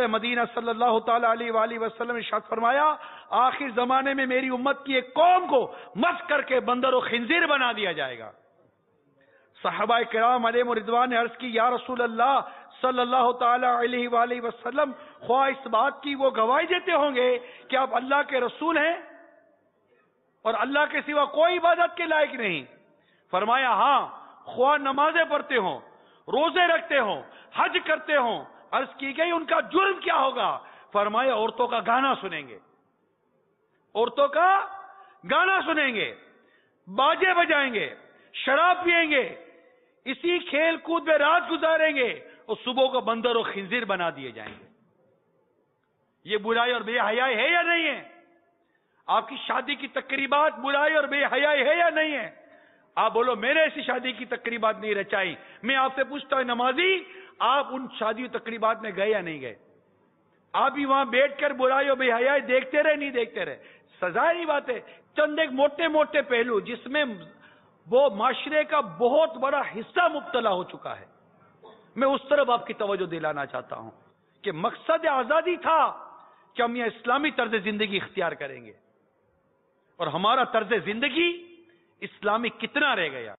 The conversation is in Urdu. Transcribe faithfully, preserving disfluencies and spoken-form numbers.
سرکار مدینہ صلی اللہ تعالی علیہ وآلہ وسلم نے ارشاد فرمایا آخر زمانے میں میری امت کی ایک قوم کو مسخ کر کے بندر و خنزیر بنا دیا جائے گا. صحابہ کرام علیہم رضوان نے عرض کی یا رسول اللہ صلی اللہ تعالی علیہ وآلہ وسلم خواہ اس بات کی وہ گواہی دیتے ہوں گے کہ آپ اللہ کے رسول ہیں اور اللہ کے سوا کوئی عبادت کے لائق نہیں. فرمایا ہاں خواہ نمازیں پڑھتے ہوں، روزے رکھتے ہوں، حج کرتے ہوں. عرض کی گئی ان کا جرم کیا ہوگا؟ فرمایا عورتوں کا گانا سنیں گے، عورتوں کا گانا سنیں گے، باجے بجائیں گے، شراب پیئیں گے، اسی کھیل کود میں رات گزاریں گے اور صبح کو بندر و خنزیر بنا دیے جائیں گے. یہ برائی اور بے حیائی ہے یا نہیں ہے؟ آپ کی شادی کی تقریبات برائی اور بے حیائی ہے یا نہیں ہے؟ آپ بولو میں نے ایسی شادی کی تقریبات نہیں رچائی. میں آپ سے پوچھتا ہوں نمازی، آپ ان شادی تقریبات میں گئے یا نہیں گئے؟ آپ بھی وہاں بیٹھ کر برائی اور بے حیائی دیکھتے رہے نہیں دیکھتے رہے؟ سزائے بات ہے. چند ایک موٹے موٹے پہلو جس میں وہ معاشرے کا بہت بڑا حصہ مبتلا ہو چکا ہے، میں اس طرف آپ کی توجہ دلانا چاہتا ہوں کہ مقصد آزادی تھا کہ ہم یہ اسلامی طرز زندگی اختیار کریں گے، اور ہمارا طرز زندگی اسلامی کتنا رہ گیا.